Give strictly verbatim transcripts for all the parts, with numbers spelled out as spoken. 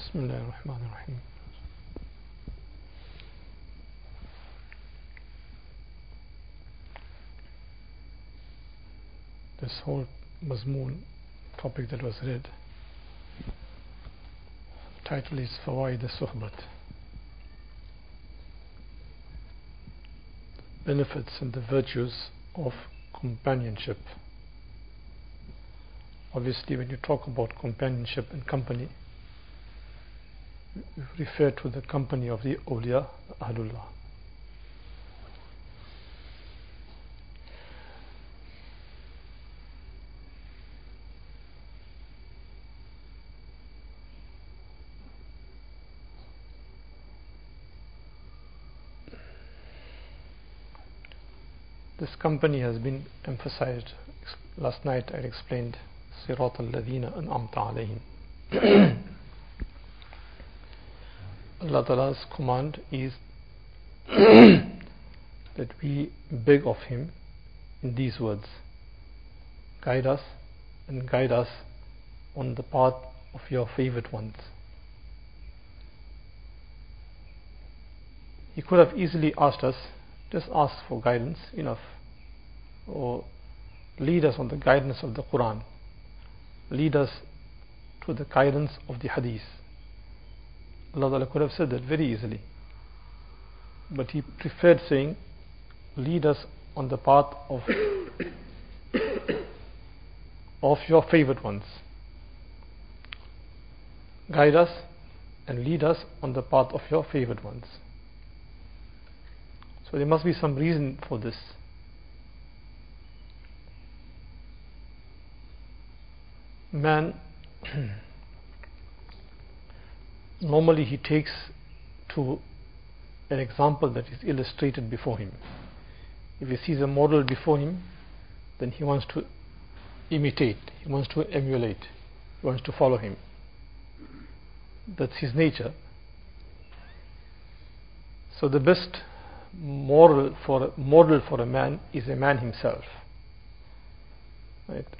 Bismillah ar-Rahman ar-Rahim. This whole mazmoon topic that was read, the title is Fawaid al-Suhbat, benefits and the virtues of companionship. Obviously, when you talk about companionship and company, you refer to the company of the awliya, Ahlullah. This company has been emphasized. Last night I explained Sirat al-Ladina an'amta alayhim. Allah Ta'ala's command is that we beg of Him in these words: guide us and guide us on the path of your favorite ones. He could have easily asked us, just ask for guidance, enough, or lead us on the guidance of the Quran, lead us to the guidance of the Hadith. Allah Ta'ala could have said that very easily, but He preferred saying, lead us on the path of of your favorite ones. Guide us and lead us on the path of your favorite ones. So there must be some reason for this. Man normally he takes to an example that is illustrated before him. If he sees a model before him, then he wants to imitate, he wants to emulate, he wants to follow him. That's his nature. So the best moral for model for a man is a man himself, right?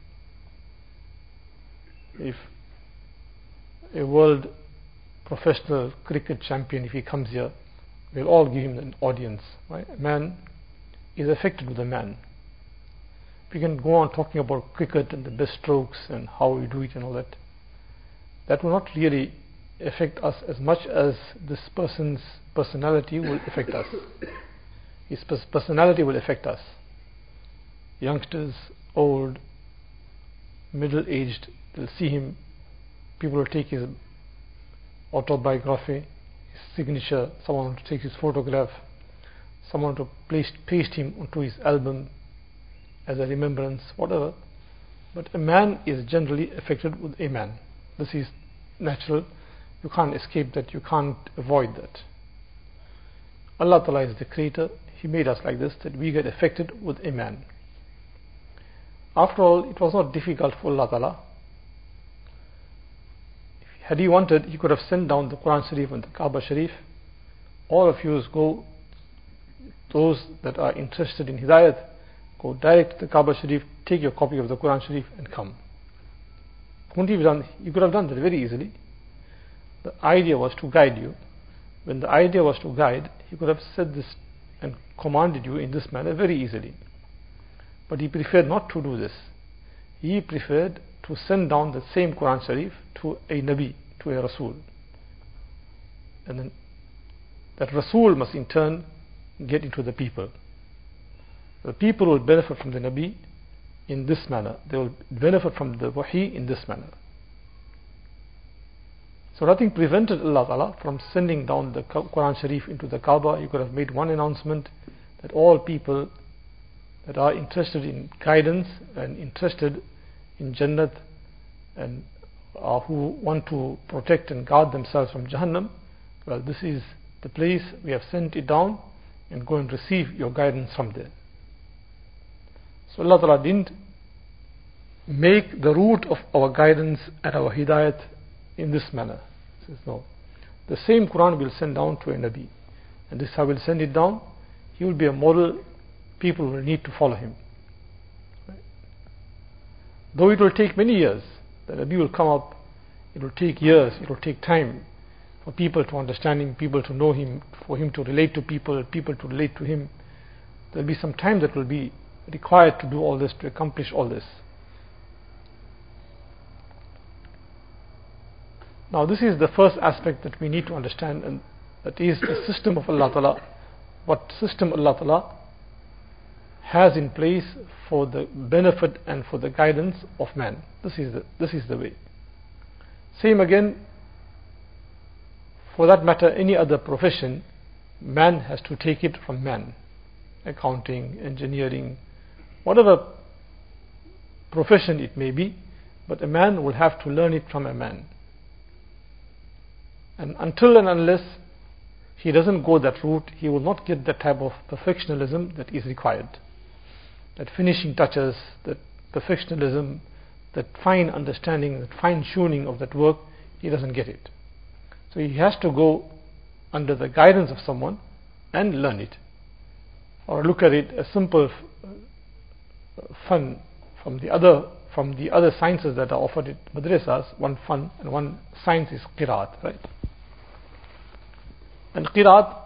If a world professional cricket champion, if he comes here, we'll all give him an audience, right? A man is affected with a man. We can go on talking about cricket and the best strokes and how we do it and all that. That will not really affect us as much as this person's personality will affect us. His personality will affect us. Youngsters, old, middle-aged, they'll see him. People will take his autobiography, his signature, someone will take his photograph, someone to place, paste him onto his album as a remembrance, whatever. But a man is generally affected with a man. This is natural. You can't escape that, you can't avoid that. Allah Ta'ala is the creator. He made us like this, that we get affected with a man. After all, it was not difficult for Allah Ta'ala. Had He wanted, He could have sent down the Quran Sharif and the Kaaba Sharif. All of you go, those that are interested in Hidayat, go direct to the Kaaba Sharif, take your copy of the Quran Sharif and come. Couldn't He have done? You could have done that very easily. The idea was to guide you. When the idea was to guide, He could have said this and commanded you in this manner very easily. But He preferred not to do this. He preferred to send down the same Quran Sharif to a Nabi, to a Rasul. And then that Rasul must in turn get into the people. The people will benefit from the Nabi in this manner. They will benefit from the Wahi in this manner. So nothing prevented Allah Ta'ala from sending down the Quran Sharif into the Kaaba. You could have made one announcement that all people that are interested in guidance and interested in Jannat and uh, who want to protect and guard themselves from Jahannam, well, this is the place, we have sent it down, and go and receive your guidance from there. So Allah Ta'ala didn't make the root of our guidance and our Hidayat in this manner. He says no. The same Quran will send down to a Nabi, and this how will send it down. He will be a model. People will need to follow him. Right? Though it will take many years, the Nabi will come up. It will take years. It will take time. for people to understand him, people to know him, for him to relate to people, people to relate to him. There will be some time that will be required to do all this, to accomplish all this. Now this is the first aspect that we need to understand, and that is the system of Allah Ta'ala, what system Allah Ta'ala has in place for the benefit and for the guidance of man. This is the, this is the way. Same again, for that matter, any other profession, man has to take it from man. Accounting, engineering, whatever profession it may be, but a man will have to learn it from a man. And until and unless he doesn't go that route, he will not get the type of perfectionism that is required. That finishing touches, that perfectionism, that fine understanding, that fine tuning of that work, he doesn't get it. So he has to go under the guidance of someone and learn it. Or look at it as simple fun from the other from the other sciences that are offered at madrasas. One fun and one science is qiraat, right? And qiraat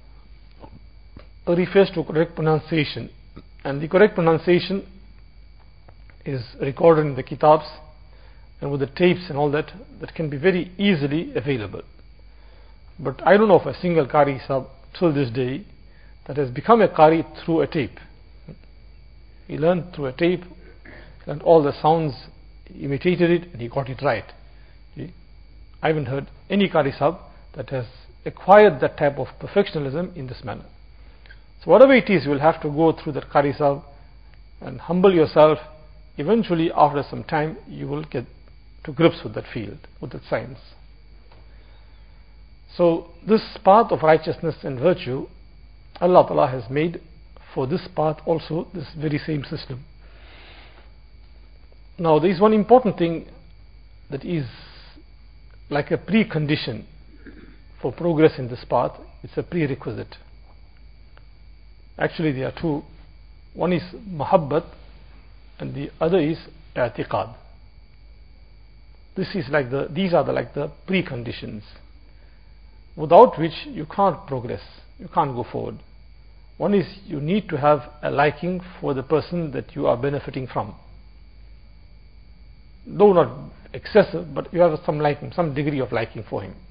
refers to correct pronunciation, and the correct pronunciation is recorded in the kitabs and with the tapes and all that, that can be very easily available. But I don't know of a single Qari Sahib till this day that has become a Qari through a tape. He learned through a tape, learned all the sounds, he imitated it, and he got it right. I haven't heard any Qari Sahib that has acquired that type of perfectionism in this manner. So whatever it is, you will have to go through that Qari Sahib and humble yourself. Eventually, after some time, you will get to grips with that field, with that science. So this path of righteousness and virtue, Allah Ta'ala has made for this path also this very same system. Now there is one important thing that is like a precondition for progress in this path. It's a prerequisite. Actually there are two. One is muhabbat and the other is i'tiqad. This is like the these are the like the preconditions, without which you can't progress, you can't go forward. One is you need to have a liking for the person that you are benefiting from. Though not excessive, but you have some liking, some degree of liking for him.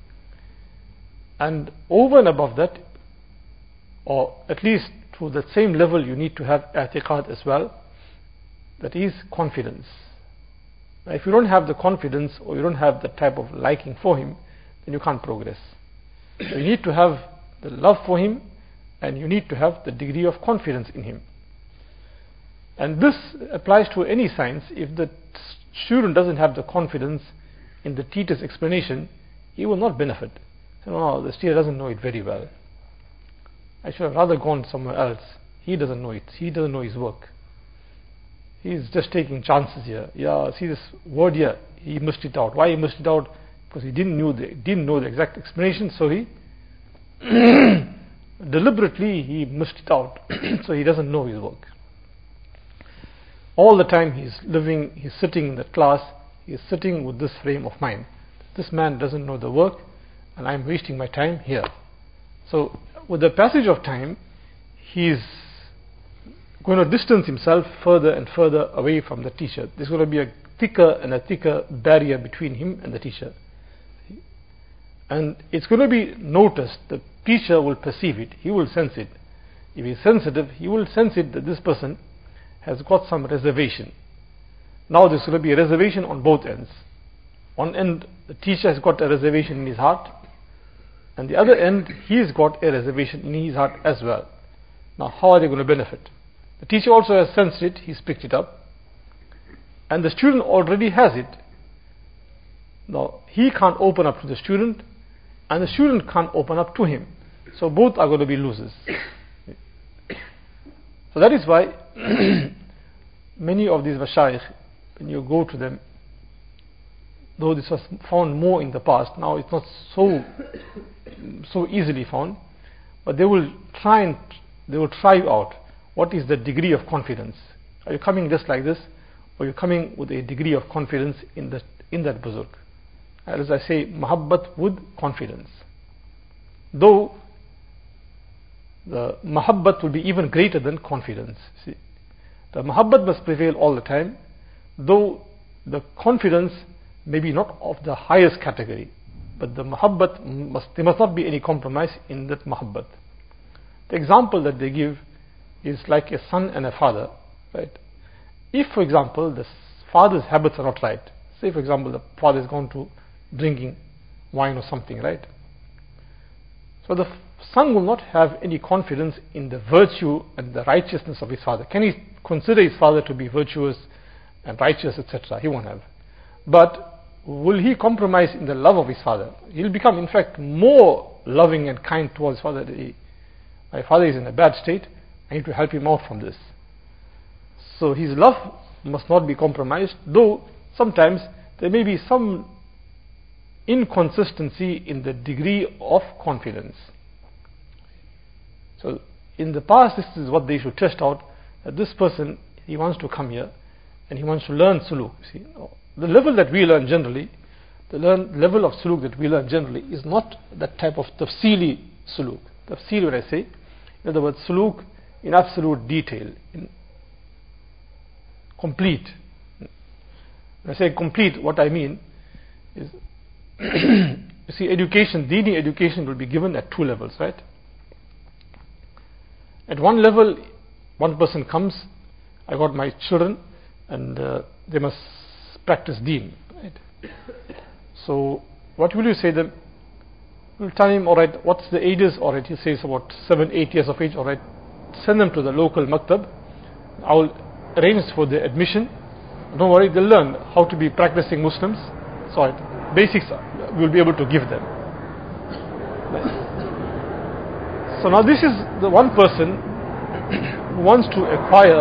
And over and above that, or at least to the same level, you need to have i'tiqad as well. That is confidence. Now, if you don't have the confidence or you don't have the type of liking for him, then you can't progress. So you need to have the love for him, and you need to have the degree of confidence in him. And this applies to any science. If the student doesn't have the confidence in the teacher's explanation, he will not benefit. You know, the teacher doesn't know it very well. I should have rather gone somewhere else. He doesn't know it. He doesn't know his work. He's just taking chances here. Yeah, see this word here, he missed it out. Why he missed it out? Because he didn't know the didn't know the exact explanation, so he deliberately he missed it out. So he doesn't know his work. All the time he's living, he's sitting in the class, he's sitting with this frame of mind. This man doesn't know the work, and I'm wasting my time here. So with the passage of time, he's going to distance himself further and further away from the teacher. There's going to be a thicker and a thicker barrier between him and the teacher. And it's going to be noticed. The teacher will perceive it. He will sense it. If he's sensitive, he will sense it that this person has got some reservation. Now there's going to be a reservation on both ends. One end, the teacher has got a reservation in his heart, and the other end, he's got a reservation in his heart as well. Now how are they going to benefit? The teacher also has sensed it, he's picked it up, and the student already has it. Now he can't open up to the student, and the student can't open up to him. So both are going to be losers. So that is why many of these mashayikh, when you go to them, though this was found more in the past, now it's not so so easily found, but they will try and they will try you out. What is the degree of confidence? Are you coming just like this, or are you coming with a degree of confidence in the in that buzurg? as I say, mahabbat with confidence. Though the mahabbat will be even greater than confidence. See, the mahabbat must prevail all the time, though the confidence may be not of the highest category, but the mahabbat must, there must not be any compromise in that mahabbat. The example that they give is like a son and a father, right? If, for example, the father's habits are not right, say for example the father has gone to drinking wine or something, right? So the son will not have any confidence in the virtue and the righteousness of his father. Can he consider his father to be virtuous and righteous, et cetera? He won't have. But will he compromise in the love of his father? He'll become, in fact, more loving and kind towards his father. He, my father is in a bad state, I need to help him out from this. So his love must not be compromised, though sometimes there may be some inconsistency in the degree of confidence. So in the past, this is what they should test out, that this person, he wants to come here and he wants to learn suluk. See, the level that we learn generally, the learn, level of suluk that we learn generally is not that type of tafsili suluk. Tafsili, what I say, in other words, suluk in absolute detail, in complete. When I say complete, what I mean is, you see, education, Dini education will be given at two levels, right? At one level, one person comes, I got my children, and uh, they must practice Deen, right? So, what will you say to them? You'll tell him, alright, what's the ages? Alright, he says about seven, eight years of age, alright, send them to the local maktab. I will arrange for the admission. Don't worry, they'll learn how to be practicing Muslims. So, right, basics we'll be able to give them. So now this is the one person who wants to acquire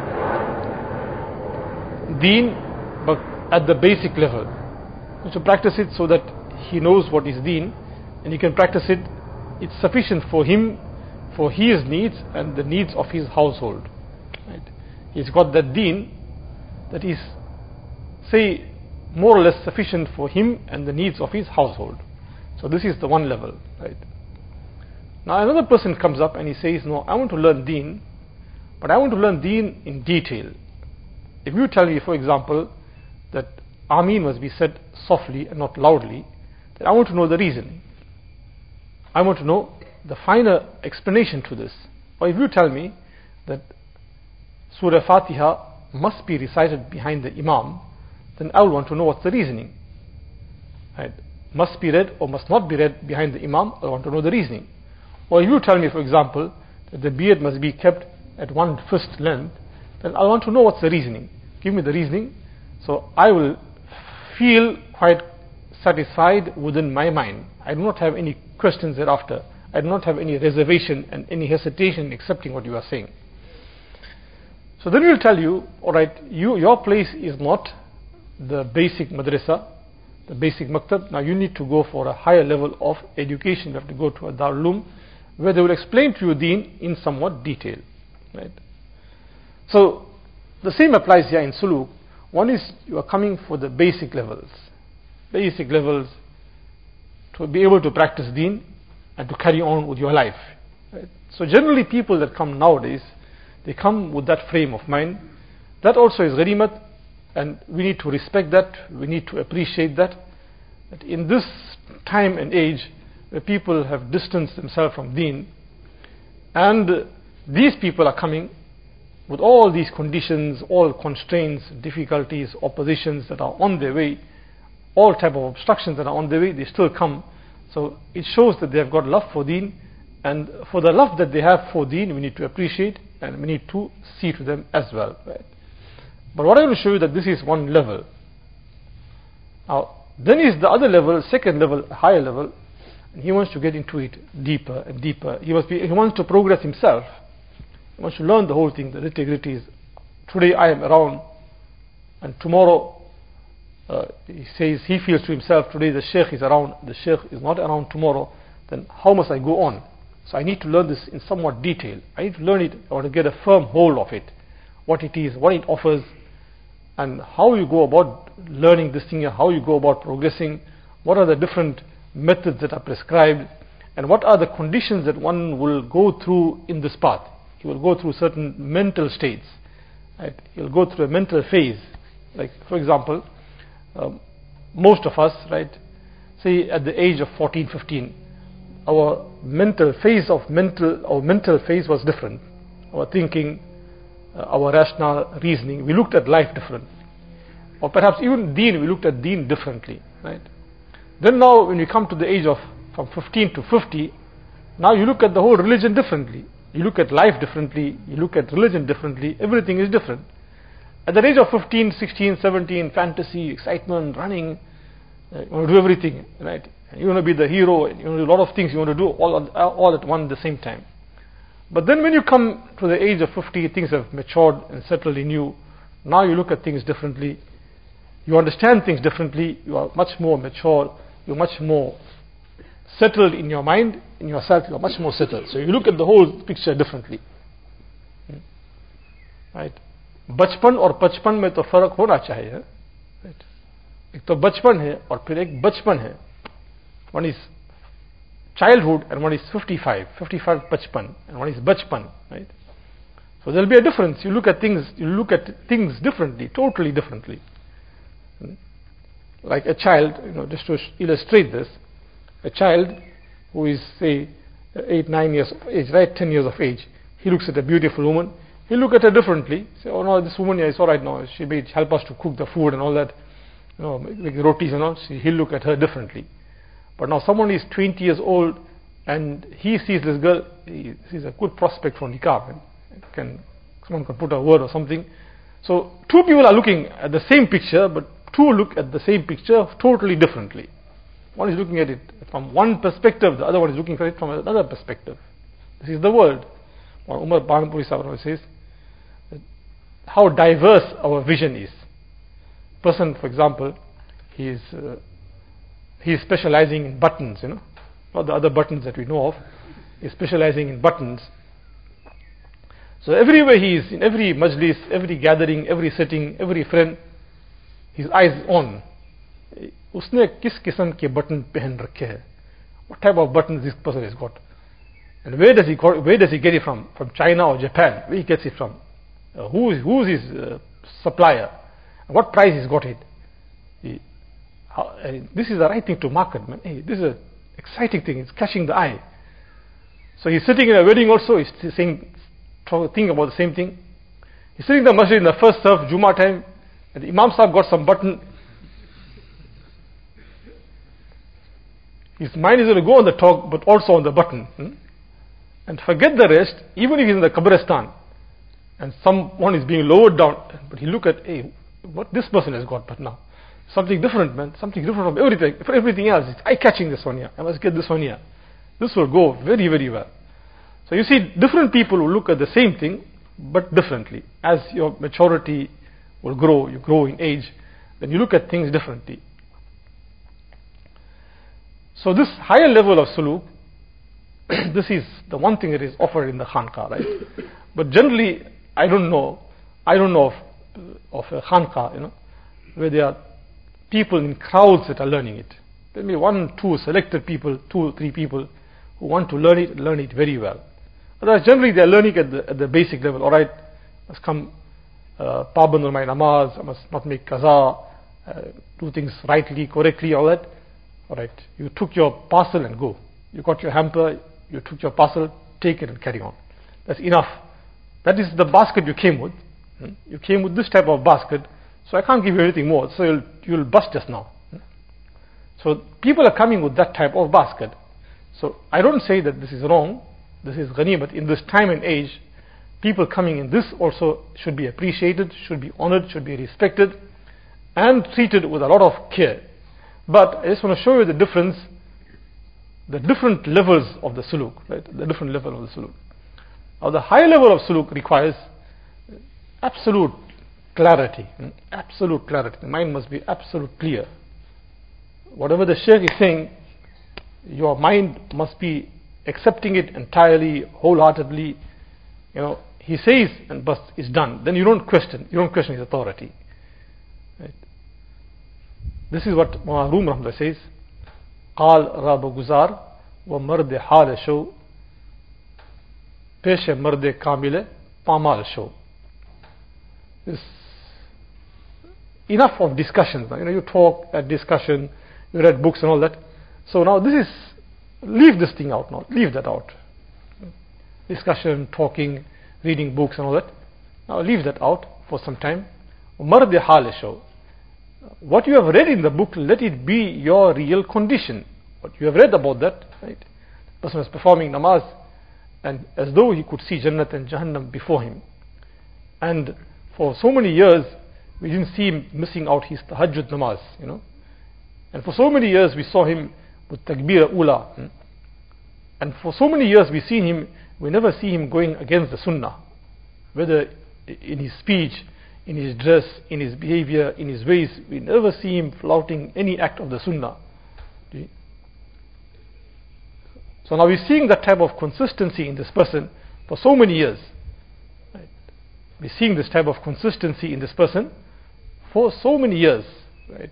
Deen, but at the basic level. To practice it so that he knows what is Deen, and he can practice it. It's sufficient for him, for his needs and the needs of his household. Right? He's got that Deen that is, say, more or less sufficient for him and the needs of his household. So this is the one level, right? Now another person comes up and he says, no, I want to learn Deen, but I want to learn Deen in detail. If you tell me, for example, that Ameen must be said softly and not loudly, then I want to know the reasoning. I want to know the finer explanation to this. Or if you tell me that Surah Fatiha must be recited behind the Imam, then I will want to know what's the reasoning. Right? Must be read or must not be read behind the Imam, I want to know the reasoning. Or if you tell me, for example, that the beard must be kept at one fist length, then I want to know what's the reasoning. Give me the reasoning, so I will feel quite satisfied within my mind. I do not have any questions thereafter. I do not have any reservation and any hesitation in accepting what you are saying. So then we'll tell you, alright, you, your place is not the basic madrasa, the basic maktab. Now you need to go for a higher level of education. You have to go to a Darul Uloom, where they will explain to you Deen in somewhat detail. Right? So the same applies here in suluk. One is you are coming for the basic levels, basic levels to be able to practice Deen and to carry on with your life. Right? So generally people that come nowadays, they come with that frame of mind. That also is ghanimat, and we need to respect that, we need to appreciate that, that in this time and age where people have distanced themselves from Deen, and these people are coming with all these conditions, all constraints, difficulties, oppositions that are on their way, all type of obstructions that are on their way, they still come. So it shows that they have got love for Deen, and for the love that they have for Deen, we need to appreciate and we need to see to them as well. Right? But what I want to show you that this is one level. Now, then is the other level, second level, higher level, and he wants to get into it deeper and deeper. He must be, he wants to progress himself. He wants to learn the whole thing, the nitty-gritties. Today I am around, and tomorrow uh, he says, he feels to himself, today the Sheikh is around, the Sheikh is not around tomorrow, then how must I go on? So I need to learn this in somewhat detail. I need to learn it, or to get a firm hold of it, what it is, what it offers, and how you go about learning this thing, how you go about progressing, what are the different methods that are prescribed, and what are the conditions that one will go through in this path. He will go through certain mental states, right? He will go through a mental phase. Like, for example, um, most of us, right, say at the age of fourteen, fifteen, our mental phase of mental, our mental phase was different. Our thinking, uh, our rational reasoning, we looked at life different. Or perhaps even deen, we looked at deen differently, right? Then now when we come to the age of from fifteen to fifty, now you look at the whole religion differently. You look at life differently, you look at religion differently, everything is different. At the age of fifteen, sixteen, seventeen, fantasy, excitement, running, uh, you want to do everything, right? You want to be the hero, you want to do a lot of things, you want to do all, all at one at the same time. But then when you come to the age of fifty, things have matured and settled in you. Now you look at things differently, you understand things differently, you are much more mature, you're much more settled in your mind, in yourself, you're much more settled. So you look at the whole picture differently. Hmm. Right? बचपन और बचपन में तो फर्क होना चाहिए, right? एक तो बचपन है और फिर एक बचपन है. One is childhood and one is fifty-five. fifty-five bachpan and one is bachpan, right? So there will be a difference. You look at things, you look at things differently, totally differently. Hmm. Like a child, you know, just to illustrate this, a child who is say eight, nine years of age, right, ten years of age, he looks at a beautiful woman. He look at her differently. Say, oh no, this woman, yeah, it's all right now. She may help us to cook the food and all that, you know, make the rotis and all. He'll look at her differently. But now someone is twenty years old and he sees this girl, he sees a good prospect for nikah, and can someone can put a word or something. So two people are looking at the same picture, but two look at the same picture totally differently. One is looking at it from one perspective, the other one is looking at it from another perspective. This is the world. Umar Banpuri Sahib says how diverse our vision is. Person, for example, he is uh, he is specializing in buttons, you know, not the other buttons that we know of. He is specializing in buttons. So everywhere he is, in every majlis, every gathering, every sitting, every friend, his eyes on. उसने किस किस्म के button पहन रखे हैं? What type of buttons this person has got? And where does he got, where does he get it from? From China or Japan? Where he gets it from? Uh, who is who is his uh, supplier? What price he's got it? He, how, uh, this is the right thing to market, man. Hey, this is an exciting thing. It's catching the eye. So he's sitting in a wedding also. He's saying, thinking about the same thing. He's sitting in the masjid in the first serve, Jummah time, and the Imam Sahib got some button. His mind is going to go on the talk, but also on the button. Hmm? And forget the rest, even if he's in the Qabristan, and someone is being lowered down, but he look at, hey, what this person has got, but now. Something different, man. Something different from everything. For everything else, it's eye-catching this one here. I must get this one here. This will go very, very well. So you see, different people will look at the same thing, but differently. As your maturity will grow, you grow in age, then you look at things differently. So this higher level of suluk, this is the one thing that is offered in the khanqa, right? But generally, I don't know, I don't know of, of a khanqa, you know, where there are people in crowds that are learning it. There may be one, two selected people, two, three people who want to learn it, learn it very well. Otherwise, generally they are learning at the, at the basic level. All right, must come, uh, paband on my namaz, I must not make qaza, uh, do things rightly, correctly, all that. All right, you took your parcel and go. You got your hamper, you took your parcel, take it and carry on. That's enough. That is the basket you came with. Hmm? You came with this type of basket, so I can't give you anything more. So you'll, you'll bust just now. Hmm? So people are coming with that type of basket. So I don't say that this is wrong. This is ghanimat. In this time and age, people coming in this also should be appreciated, should be honored, should be respected, and treated with a lot of care. But I just want to show you the difference, the different levels of the suluk, right? The different level of the suluk. Now the high level of suluk requires absolute clarity, absolute clarity. The mind must be absolute clear. Whatever the Shaykh is saying, your mind must be accepting it entirely, wholeheartedly. You know, he says and but it's done. Then you don't question, you don't question his authority. Right? This is what Mawlana Rum Rahmatullah says. قال راب گزار و مرد حال شو پیش مرد کامل پامال شو. This enough of discussions. You know, you talk at discussion, you read books and all that. So now this is, leave this thing out now, leave that out. Discussion, talking, reading books and all that. Now leave that out for some time. Mard hal show. What you have read in the book, let it be your real condition. What you have read about that, right? The person was performing namaz, and as though he could see Jannat and Jahannam before him. And for so many years, we didn't see him missing out his tahajjud namaz, you know. And for so many years, we saw him with takbir ula. Hmm? And for so many years, we see him, we never see him going against the sunnah. Whether in his speech, in his dress, in his behavior, in his ways, we never see him flouting any act of the sunnah. So now we're seeing that type of consistency in this person for so many years. Right? We're seeing this type of consistency in this person for so many years. Right?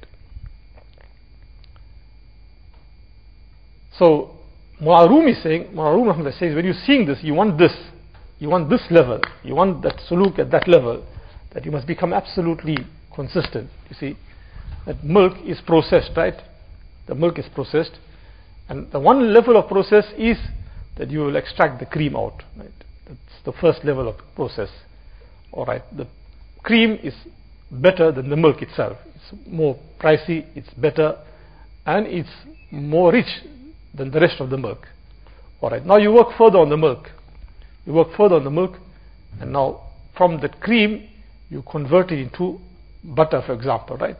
So Mu'arrum is saying, Mu'arrum says, when you're seeing this, you want this, you want this level, you want that suluk at that level, that you must become absolutely consistent. You see, that milk is processed, right? The milk is processed. And the one level of process is that you will extract the cream out. Right? That's the first level of process. All right, the cream is better than the milk itself. It's more pricey, it's better, and it's more rich than the rest of the milk. All right, now you work further on the milk. You work further on the milk, and now from that cream, you convert it into butter, for example, right?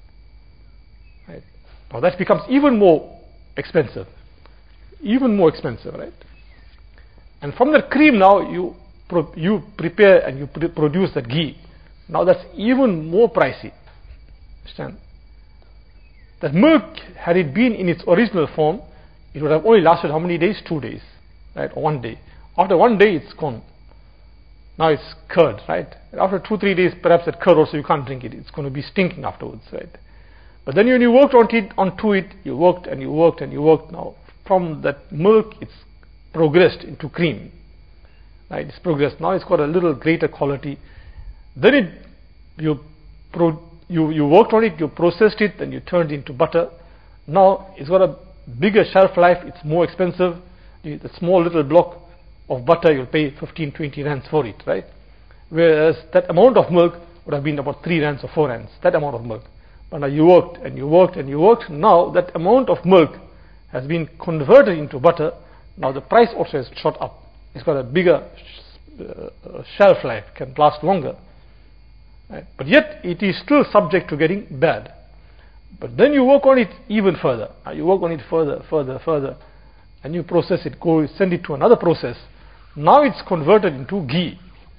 Right. Now that becomes even more expensive, even more expensive, right? And from that cream now you pro you prepare and you pr produce that ghee. Now that's even more pricey. Understand? That milk, had it been in its original form, it would have only lasted how many days? Two days, right? Or one day. After one day, it's gone. Now it's curd, right? And after two, three days, perhaps that curd also you can't drink it. It's going to be stinking afterwards, right? But then when you worked on it, onto it, you worked and you worked and you worked. Now from that milk, it's progressed into cream, right? It's progressed. Now it's got a little greater quality. Then it, you, pro, you, you worked on it, you processed it, and you turned it into butter. Now it's got a bigger shelf life. It's more expensive. The small little block of butter, you'll pay fifteen, twenty rands for it, right? Whereas that amount of milk would have been about three rands or four rands, that amount of milk. But now you worked and you worked and you worked. Now that amount of milk has been converted into butter. Now the price also has shot up. It's got a bigger uh, shelf life, can last longer. Right? But yet it is still subject to getting bad. But then you work on it even further. Now you work on it further, further, further, and you process it, go send it to another process. Now it's converted into ghee.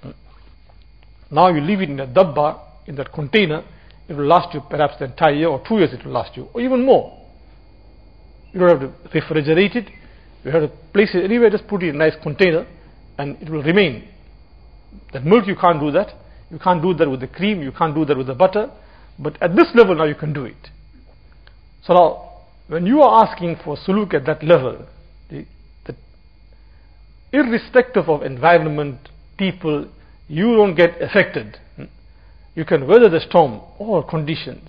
Now you leave it in a dabba, in that container. It will last you perhaps the entire year, or two years it will last you, or even more. You don't have to refrigerate it. You have to place it anywhere, just put it in a nice container, and it will remain. That milk, you can't do that. You can't do that with the cream, you can't do that with the butter. But at this level now you can do it. So now, when you are asking for suluk at that level, the, the, irrespective of environment, people, you don't get affected. You can weather the storm, all conditions.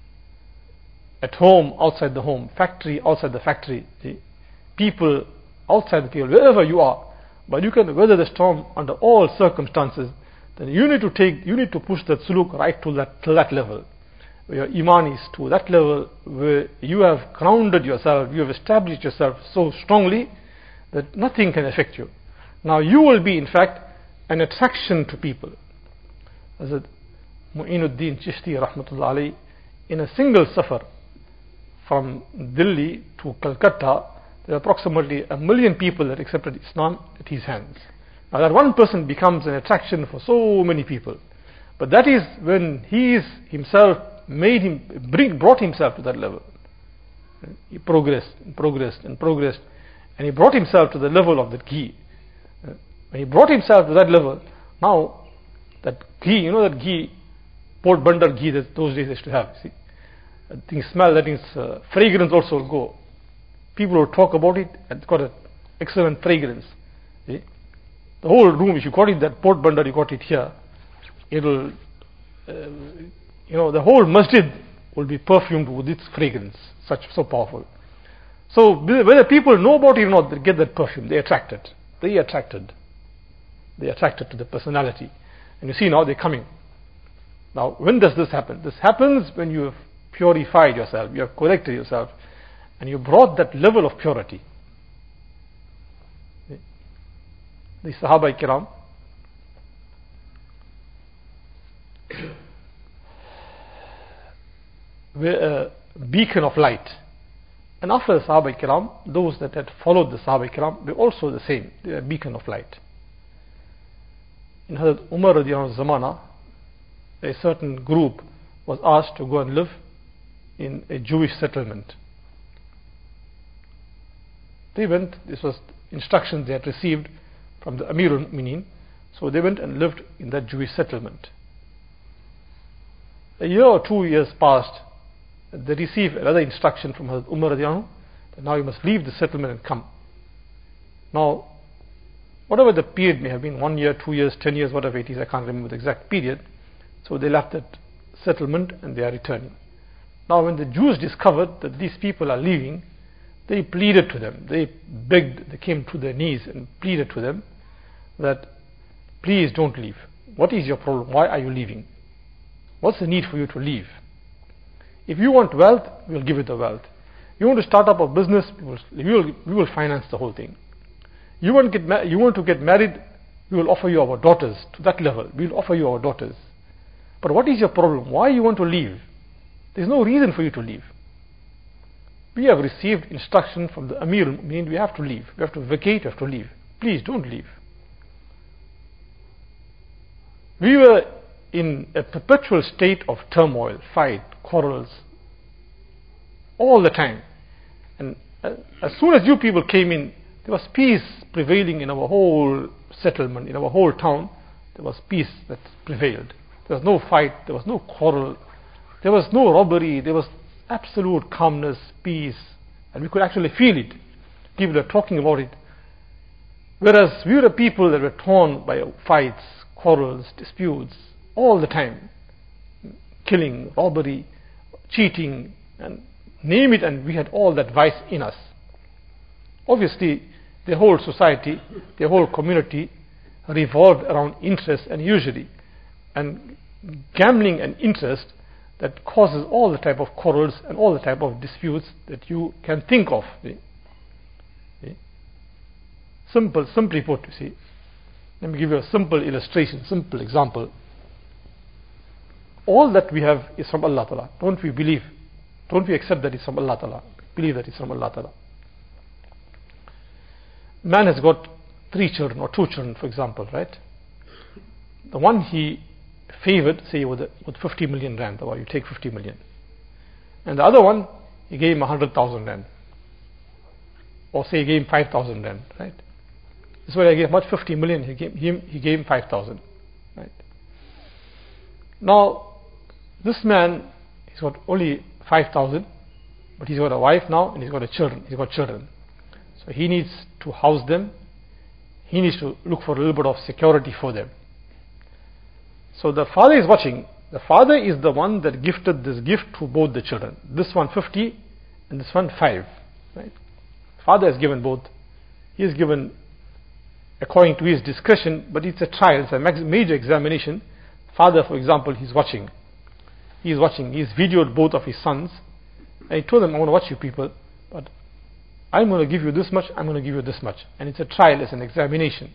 At home, outside the home, factory, outside the factory, the people, outside the people, wherever you are. But you can weather the storm under all circumstances. Then you need to take, you need to push that suluk right to that, to that level. Where your iman is to that level where you have grounded yourself, you have established yourself so strongly that nothing can affect you. Now you will be in fact an attraction to people. As a Mu'inuddin Chishti rahmatullah alayhi, in a single safar from Delhi to Calcutta, there are approximately a million people that accepted Islam at his hands. Now that one person becomes an attraction for so many people. But that is when he is himself made him, bring, brought himself to that level. He progressed and progressed and progressed, and he brought himself to the level of that ghee. When he brought himself to that level, now that ghee, you know that ghee, Port Bandar ghee that those days used to have, see, that thing smell, that thing's uh, fragrance also will go. People will talk about it, and it's got an excellent fragrance. See? The whole room, if you got it, that port bundle, you got it here, it will, uh, you know, the whole masjid will be perfumed with its fragrance, such so powerful. So whether people know about it or not, they get that perfume, they attracted, they attracted, they attracted to the personality. And you see now they're coming. Now when does this happen? This happens when you have purified yourself, you have corrected yourself, and you brought that level of purity. The Sahaba Kiram, were a beacon of light. And after the Sahaba Kiram, those that had followed the Sahaba Kiram were also the same. They were a beacon of light. In Hazrat Umar radiallahu anhu's zamana, a certain group was asked to go and live in a Jewish settlement. They went, this was instructions they had received from the Amir al-Mu'mineen, so they went and lived in that Jewish settlement. A year or two years passed, they received another instruction from Hazrat Umar radiallahu anhu, that now you must leave the settlement and come. Now, whatever the period may have been, one year, two years, ten years, whatever it is, I can't remember the exact period, so they left that settlement and they are returning. Now when the Jews discovered that these people are leaving, they pleaded to them, they begged, they came to their knees and pleaded to them that please don't leave. What is your problem? Why are you leaving? What's the need for you to leave? If you want wealth, we will give you the wealth. You want to start up a business, we will, we will, we will finance the whole thing. You want, to get you want to get married, we will offer you our daughters to that level. We will offer you our daughters. But what is your problem? Why you want to leave? There is no reason for you to leave. We have received instruction from the Amir al-Mu'mineen, we have to leave. We have to vacate, we have to leave. Please don't leave. We were in a perpetual state of turmoil, fight, quarrels, all the time. And as soon as you people came in, there was peace prevailing in our whole settlement, in our whole town. There was peace that prevailed. There was no fight, there was no quarrel, there was no robbery, there was absolute calmness, peace, and we could actually feel it. People were talking about it. Whereas we were a people that were torn by fights, quarrels, disputes, all the time. Killing, robbery, cheating, and name it, and we had all that vice in us. Obviously, the whole society, the whole community revolved around interest and usury. And gambling and interest that causes all the type of quarrels and all the type of disputes that you can think of. See? See? Simple, simply put, you see. Let me give you a simple illustration, simple example. All that we have is from Allah Ta'ala. Don't we believe? Don't we accept that it's from Allah Ta'ala? Believe that it's from Allah Ta'ala. Man has got three children or two children, for example, right? The one he favored, say with, with fifty million rand, or you take fifty million. And the other one, he gave him one hundred thousand rand. Or say he gave him five thousand rand, right? This way I gave much fifty million, he gave him, he gave him five thousand, right? Now, this man, he's got only five thousand, but he's got a wife now and he's got a children, he's got children. So he needs to house them, he needs to look for a little bit of security for them. So the father is watching. The father is the one that gifted this gift to both the children. This one fifty and this one five. Right? Father has given both. He has given according to his discretion, but it's a trial, it's a major examination. Father, for example, he's watching. He's watching. He's videoed both of his sons. And he told them, I want to watch you people, but I'm going to give you this much, I'm going to give you this much. And it's a trial, it's an examination.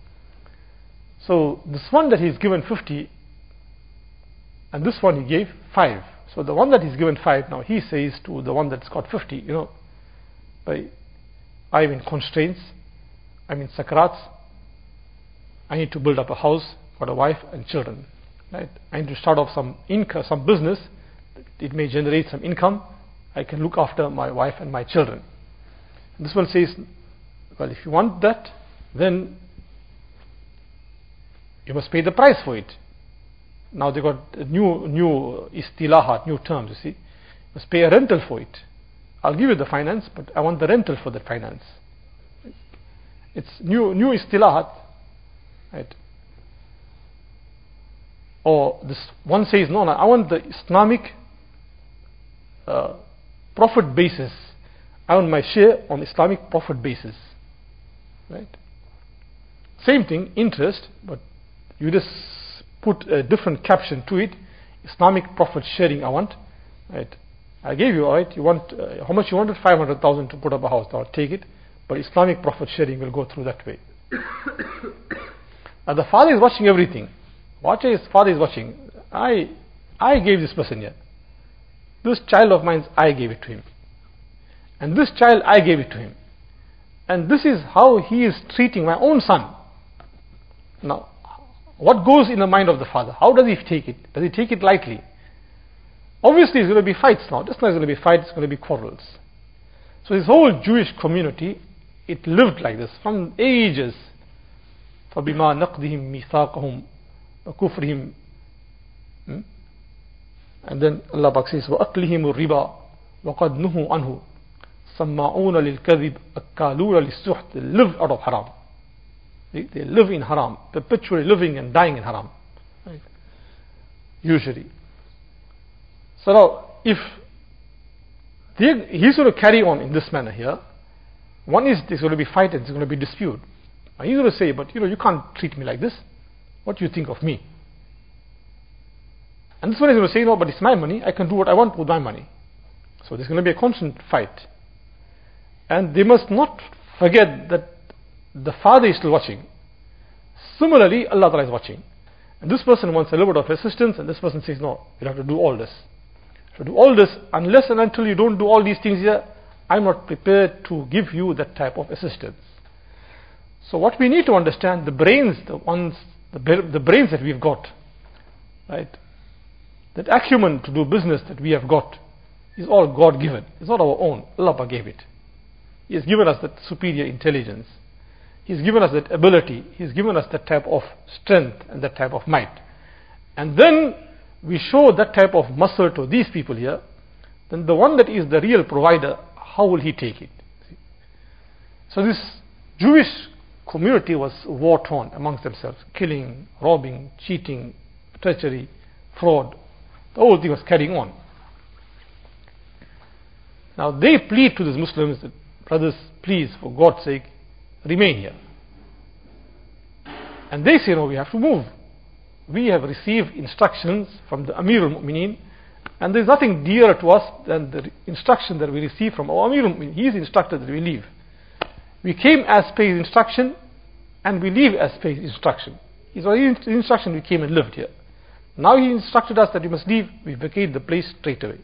So this one that he's given fifty, and this one he gave five. So the one that he's given five, now he says to the one that's got fifty, you know, I'm in constraints, I'm in sakrats, I need to build up a house, got a wife and children, right? I need to start off some income, some business, it may generate some income, I can look after my wife and my children. And this one says, well, if you want that, then you must pay the price for it. Now they got new new istilahat, new terms, you see. You must pay a rental for it. I'll give you the finance, but I want the rental for the finance. It's new, new istilahat, right? Or this one says, no, no, I want the Islamic uh, profit basis. I want my share on Islamic profit basis, right? Same thing, interest, but you just put a different caption to it. Islamic profit sharing I want, right? I gave you, all right, you want, uh, how much you wanted? five hundred thousand to put up a house. I'll take it, but Islamic profit sharing will go through that way. Now the father is watching everything. Watch his father is watching. I, I gave this person here. This child of mine, I gave it to him. And this child, I gave it to him. And this is how he is treating my own son. Now, what goes in the mind of the father? How does he take it? Does he take it lightly? Obviously, it's going to be fights now. Just not going to be fights, it's going to be quarrels. So this whole Jewish community, it lived like this from ages. فَبِمَا نَقْدِهِمْ مِيثَاقَهُمْ وَكُفْرِهِمْ. And then Allah Pak says, وَأَقْلِهِمُ الرِّبَى وَقَدْ نُهُوا عَنْهُ سَمَّعُونَ لِلْكَذِبِ أَكَّالُونَ لِلسُّحْتِ. They live out of haram. They, they live in haram, perpetually living and dying in haram. Right? Usually. So now, if they, he's going to carry on in this manner here, one is there's going to be fight and there's going to be dispute. And he's going to say, but you know, you can't treat me like this. What do you think of me? And this one is going to say, no, but it's my money. I can do what I want with my money. So there's going to be a constant fight. And they must not forget that the father is still watching. Similarly, Allah Ta'ala is watching. And this person wants a little bit of assistance, and this person says, no, you have to do all this. You have to do all this, unless and until you don't do all these things here, I'm not prepared to give you that type of assistance. So what we need to understand, the brains, the ones, the, the brains that we've got, right? That acumen to do business that we have got is all God given. It's not our own. Allah gave it. He has given us that superior intelligence. He's given us that ability. He's given us that type of strength and that type of might. And then we show that type of muscle to these people here. Then the one that is the real provider, how will he take it? So this Jewish community was war-torn amongst themselves. Killing, robbing, cheating, treachery, fraud. The whole thing was carrying on. Now they plead to these Muslims that, brothers, please, for God's sake, remain here. And they say, no, we have to move. We have received instructions from the Amir al-Mu'mineen, and there is nothing dearer to us than the instruction that we receive from our Amir al-Mu'mineen. He is instructed that we leave. We came as per his instruction, and we leave as per his instruction. His instruction, we came and lived here. Now he instructed us that we must leave. We vacate the place straight away.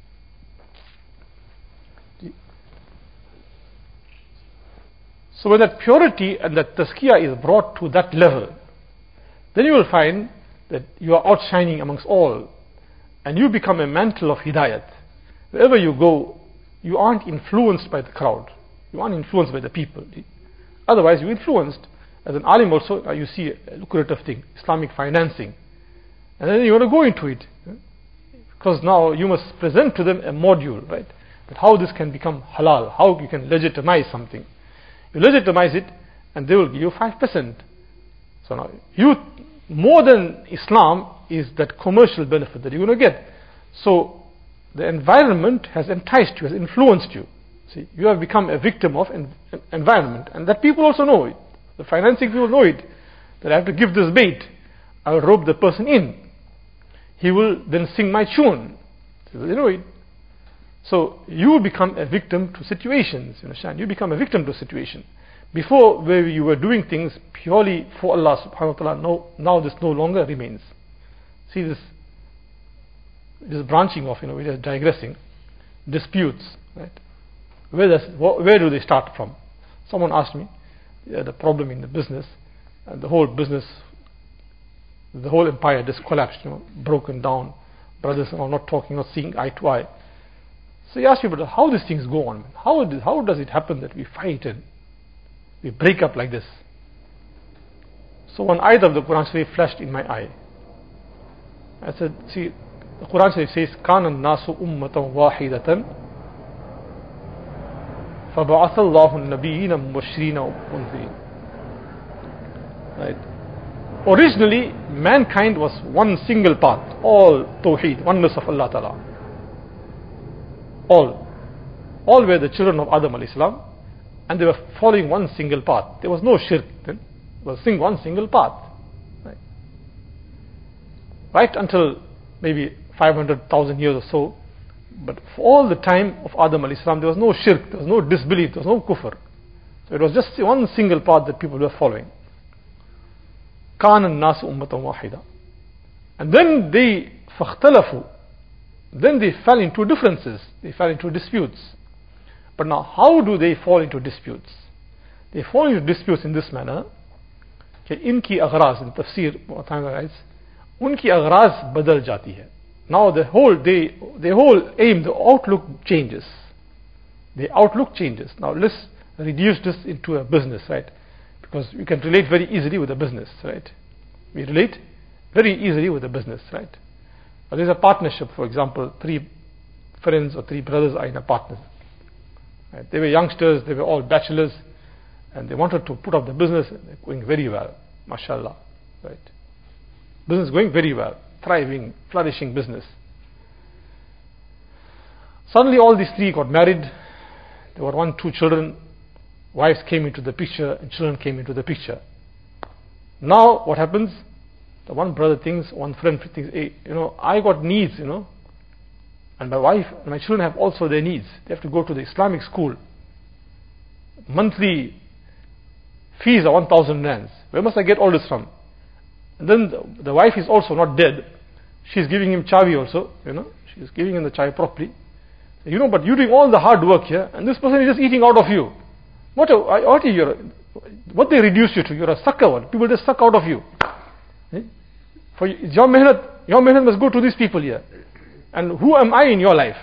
So when that purity and that tazkiyah is brought to that level, then you will find that you are outshining amongst all, and you become a mantle of hidayat. Wherever you go, you aren't influenced by the crowd. You aren't influenced by the people. Otherwise, you're influenced. As an alim also, you see a lucrative thing, Islamic financing. And then you want to go into it. Because now you must present to them a module, right? But how this can become halal, how you can legitimize something. You legitimize it, and they will give you five percent. So now, you, more than Islam, is that commercial benefit that you're going to get. So, the environment has enticed you, has influenced you. See, you have become a victim of an environment, and that people also know it. The financing people know it. That I have to give this bait. I will rope the person in. He will then sing my tune. So they know it. So you become a victim to situations. You understand? You become a victim to a situation. Before, where you were doing things purely for Allah subhanahu wa ta'ala, no, now this no longer remains. See this, this branching off, you know, we're just digressing. Disputes, right? Where, does, where do they start from? Someone asked me, yeah, the problem in the business, and the whole business, the whole empire just collapsed, you know, broken down. Brothers are not talking, not seeing eye to eye. So he asked me, but how these things go on? How, it, how does it happen that we fight and we break up like this? So one ayat of the Quran Sharif flashed in my eye. I said, see, the Quran Sharif says, كَانَ النَّاسُ أُمَّةً وَاحِدَةً فَبَعَثَ اللَّهُ النَّبِيِّينَ مُبَشِّرِينَ وَمُنذِرِينَ. Right. Originally, mankind was one single path, all Tawheed, oneness of Allah Ta'ala. All. All were the children of Adam alayhi salam, and they were following one single path. There was no shirk then. It was one single path. Right, right until maybe five hundred thousand years or so. But for all the time of Adam alayhi salam, there was no shirk, there was no disbelief, there was no kufr. So it was just one single path that people were following. كَانَ النَّاسُ أُمَّةً وَاحِدًا. And then they فَاخْتَلَفُوا. Then they fell into differences, they fell into disputes. But now, how do they fall into disputes? They fall into disputes in this manner. कि इनकी अगराज, in tafsir, writes, उनकी अगराज बदल जाती है. Now the whole, they, the whole aim, the outlook changes. The outlook changes. Now let's reduce this into a business, right? Because we can relate very easily with a business, right? We relate very easily with a business, right? But there's a partnership, for example, three friends or three brothers are in a partnership. Right? They were youngsters, they were all bachelors, and they wanted to put up the business, and they're going very well, mashallah, right? Business going very well, thriving, flourishing business. Suddenly all these three got married. There were one, two children, wives came into the picture, and children came into the picture. Now what happens? The one brother thinks, one friend thinks, hey, you know, I got needs, you know, and my wife and my children have also their needs. They have to go to the Islamic school. Monthly fees are one thousand rands. Where must I get all this from? And then the, the wife is also not dead. She's giving him chavi also, you know, she's giving him the chai properly. You know, but you're doing all the hard work here, and this person is just eating out of you. What, a, what, are you, what they reduce you to? You're a sucker one. People just suck out of you. Eh? For your mehnat, your mehnat must go to these people here. And who am I in your life?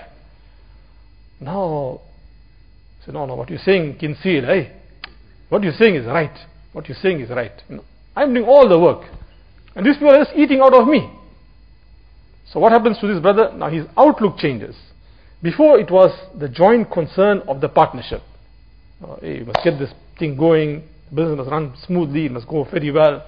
No. So no, no, what you're saying, Kinsil, hey, what you're saying is right. What you're saying is right. You know, I'm doing all the work. And these people are just eating out of me. So what happens to this brother? Now his outlook changes. Before it was the joint concern of the partnership. Uh, hey, you must get this thing going, the business must run smoothly, it must go very well.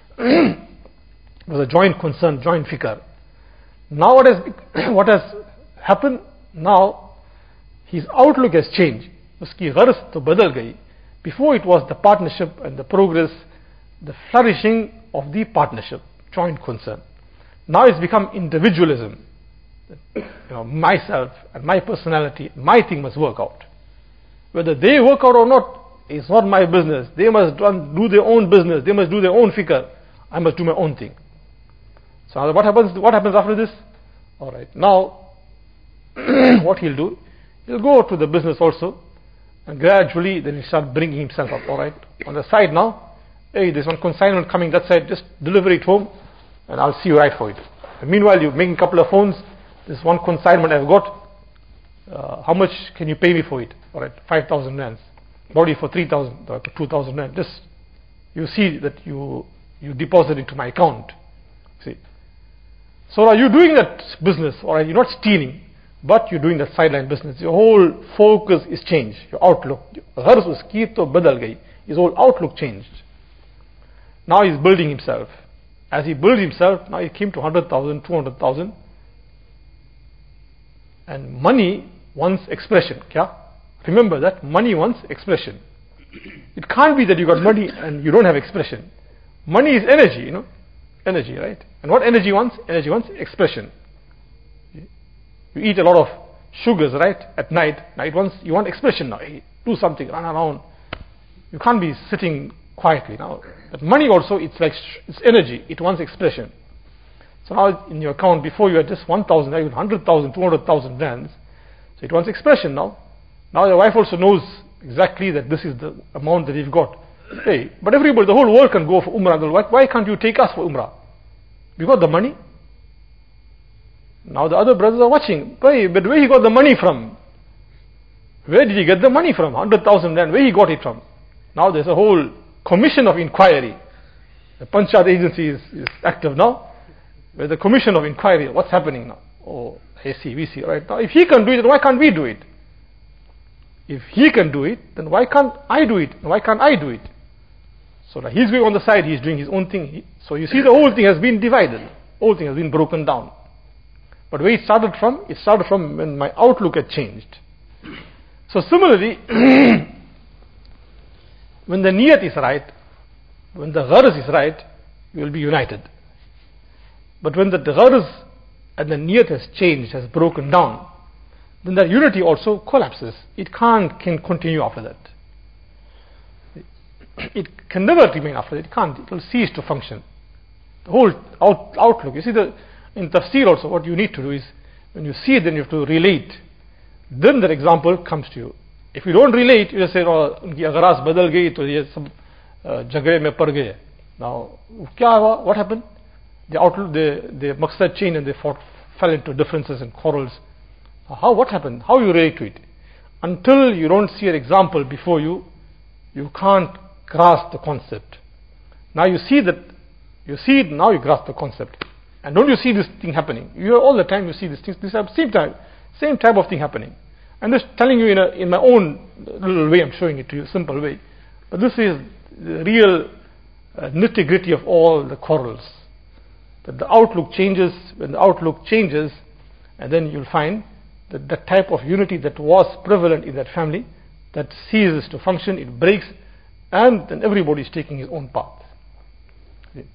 It was a joint concern, joint fikr. Now what has, what has happened? Now his outlook has changed. Uski gharz to badal gayi. Before it was the partnership and the progress, the flourishing of the partnership, joint concern. Now it's become individualism. You know, myself and my personality, my thing must work out. Whether they work out or not, it's not my business. They must run, do their own business. They must do their own fikr. I must do my own thing. So what happens? What happens after this? All right. Now, what he'll do? He'll go to the business also, and gradually then he'll start bringing himself up. All right. On the side now, hey, there's one consignment coming that side. Just deliver it home, and I'll see you right for it. And meanwhile, you're making a couple of phones. This one consignment I've got. Uh, how much can you pay me for it? All right, five thousand rands. Body for three thousand, uh, two thousand rands. Just you see that you you deposit into my account. See. So are you doing that business? All right, you're not stealing, but you're doing that sideline business. Your whole focus is changed. Your outlook. His whole outlook changed. Now he's building himself. As he built himself, now he came to one hundred thousand, two hundred thousand. And money wants expression. Kya? Remember that money wants expression. It can't be that you got money and you don't have expression. Money is energy, you know, energy, right? And what energy wants? Energy wants expression. You eat a lot of sugars, right? At night, now it wants, you want expression now. Hey, do something, run around. You can't be sitting quietly now. But money also, it's like it's energy. It wants expression. So now in your account, before you had just one thousand, now you have one hundred thousand, two hundred thousand rands. So it wants expression now. Now your wife also knows exactly that this is the amount that you've got. Hey, but everybody, the whole world can go for Umrah. Why, why can't you take us for Umrah? We got the money. Now the other brothers are watching. Hey, but where he got the money from? Where did he get the money from? one hundred thousand rand, where he got it from? Now there's a whole commission of inquiry. The Panchayat agency is, is active now. Where the commission of inquiry, what's happening now? Oh, I see, we see, right? Now if he can do it, then why can't we do it? If he can do it, then why can't I do it? Why can't I do it? So like he's going on the side, he's doing his own thing. He, so you see the whole thing has been divided. The whole thing has been broken down. But where it started from? It started from when my outlook had changed. So similarly, when the niyat is right, when the gharz is right, you will be united. But when the gharz and the niyat has changed, has broken down, then that unity also collapses. It can't can continue after that. It can never remain after that. It can't. It will cease to function. The whole out, outlook. You see, the in tafsir also, what you need to do is, when you see it, then you have to relate. Then that example comes to you. If you don't relate, you just say, "Oh, unki agharas badal gayi, to ye sab jagre mein par gaye." Now, kya hua? What happened? The outlook, the the maqsad changed, and they fought, fell into differences and quarrels. How? What happened? How you relate to it? Until you don't see an example before you, you can't grasp the concept. Now you see that, you see it, now you grasp the concept. And don't you see this thing happening? You all the time you see these things, this same time, same type of thing happening. I'm just telling you in a, in my own little way, I'm showing it to you, simple way. But this is the real uh, nitty-gritty of all the quarrels. That the outlook changes, when the outlook changes, and then you'll find that the type of unity that was prevalent in that family, that ceases to function, it breaks, and then everybody is taking his own path. Okay.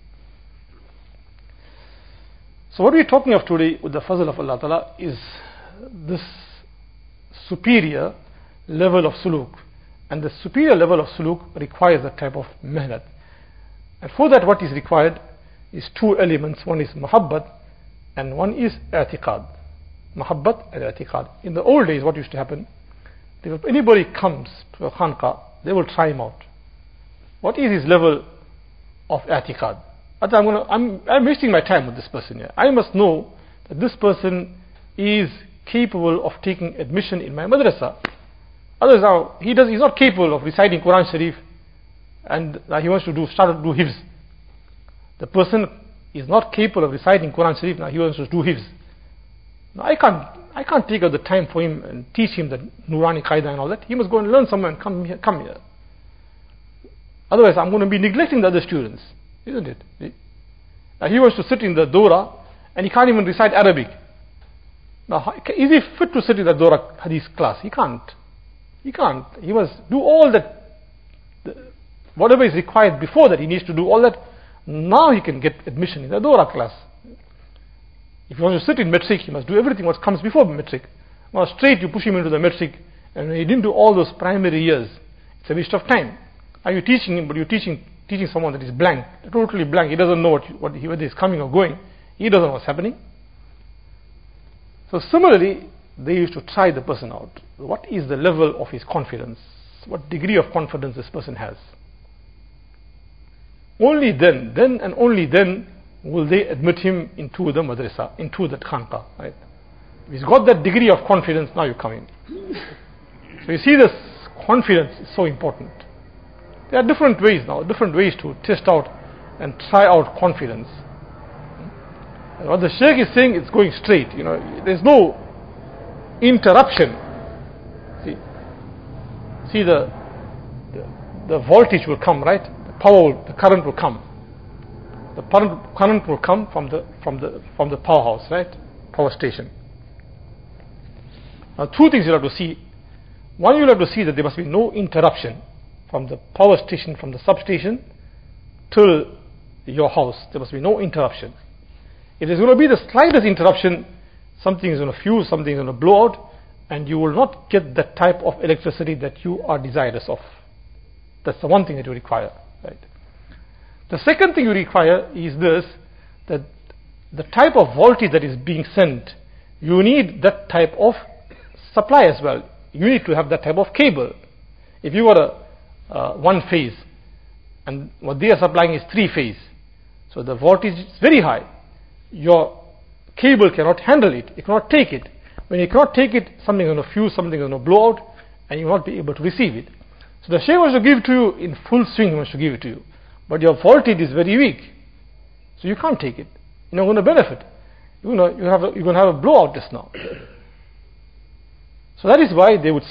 So what we're talking of today with the fazl of Allah Ta'ala is this superior level of suluk. And the superior level of suluk requires a type of mehnat. And for that what is required is two elements. One is muhabbat and one is i'tiqad. Muhabbat and i'tiqad. In the old days what used to happen, if anybody comes to a khanqa, they will try him out. What is his level of i'tiqad? I'm, gonna, I'm, I'm wasting my time with this person here. I must know that this person is capable of taking admission in my madrasa. Others now, he does, he's not capable of reciting Quran Sharif, and now he wants to do, start to do hifz. The person is not capable of reciting Quran Sharif, now he wants to do hifz. Now I can't, I can't take out the time for him and teach him the Nurani Qaida and all that. He must go and learn somewhere and come here. Come here. Otherwise, I'm going to be neglecting the other students, isn't it? Now he wants to sit in the Dora and he can't even recite Arabic. Now, is he fit to sit in the Dora Hadith class? He can't. He can't. He must do all that. The, whatever is required before that, he needs to do all that. Now he can get admission in the Dora class. If he wants to sit in metric, he must do everything what comes before metric. Now straight you push him into the metric, and he didn't do all those primary years. It's a waste of time. Are you teaching him, but you're teaching teaching someone that is blank, totally blank. He doesn't know what, what he, whether he's coming or going. He doesn't know what's happening. So similarly, they used to try the person out. What is the level of his confidence? What degree of confidence this person has? Only then, then and only then will they admit him into the madrasa, into the khanqa. Right? If he's got that degree of confidence, now you come in. So you see, this confidence is so important. There are different ways now, different ways to test out and try out confidence. And what the Shaykh is saying, it's going straight. You know, there's no interruption. See, see the, the the voltage will come, right? The power, will, the current will come. The current, current will come from the from the from the powerhouse, right? Power station. Now, two things you'll have to see. One, you'll have to see that there must be no interruption from the power station, from the substation till your house. There must be no interruption. If there's going to be the slightest interruption, something is going to fuse, something is going to blow out, and you will not get that type of electricity that you are desirous of. That's the one thing that you require. Right? The second thing you require is this, that the type of voltage that is being sent, you need that type of supply as well. You need to have that type of cable. If you got a uh, one phase, and what they are supplying is three phase, so the voltage is very high. Your cable cannot handle it. It cannot take it. When you cannot take it, something is going to fuse, something is going to blow out, and you will not be able to receive it. So the Shaykh wants to give it to you in full swing. He wants to give it to you, but your voltage is very weak, so you can't take it. You're not going to benefit. You know, you have a, you're going to have a blowout just now. So that is why they would say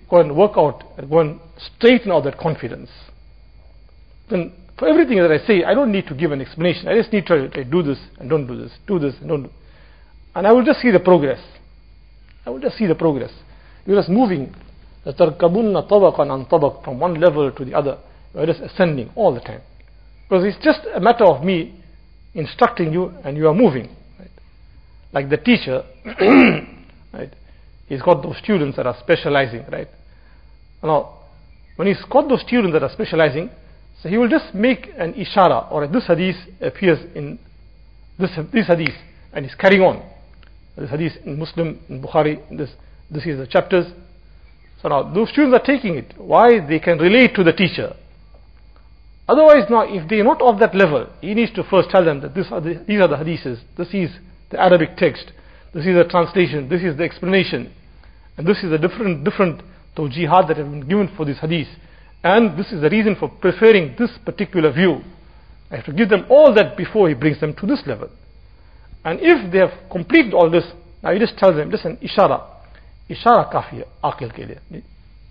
go and work out and go and straighten out that confidence, then for everything that I say, I don't need to give an explanation. I just need to say, do this and don't do this, do this and don't do. And I will just see the progress. I will just see the progress. You're just moving لَتَرْكَبُنَّ طَبَقًا عَنْ طَبَقٍ from one level to the other. You're just ascending all the time. Because it's just a matter of me instructing you and you are moving. Right? Like the teacher, right? He's got those students that are specializing, right? Now, when he's got those students that are specializing, so he will just make an ishara, or this hadith appears in this, this hadith, and he's carrying on. This hadith in Muslim, in Bukhari, in this, this is the chapters. So now, those students are taking it. Why? They can relate to the teacher. Otherwise, now, if they are not of that level, he needs to first tell them that this are the, these are the hadiths, this is the Arabic text, this is the translation, this is the explanation, and this is the different, different tawjihat that have been given for this hadith. And this is the reason for preferring this particular view. I have to give them all that before he brings them to this level. And if they have completed all this, now he just tells them, listen, ishara. Ishara kafi hai, aqil ke liye.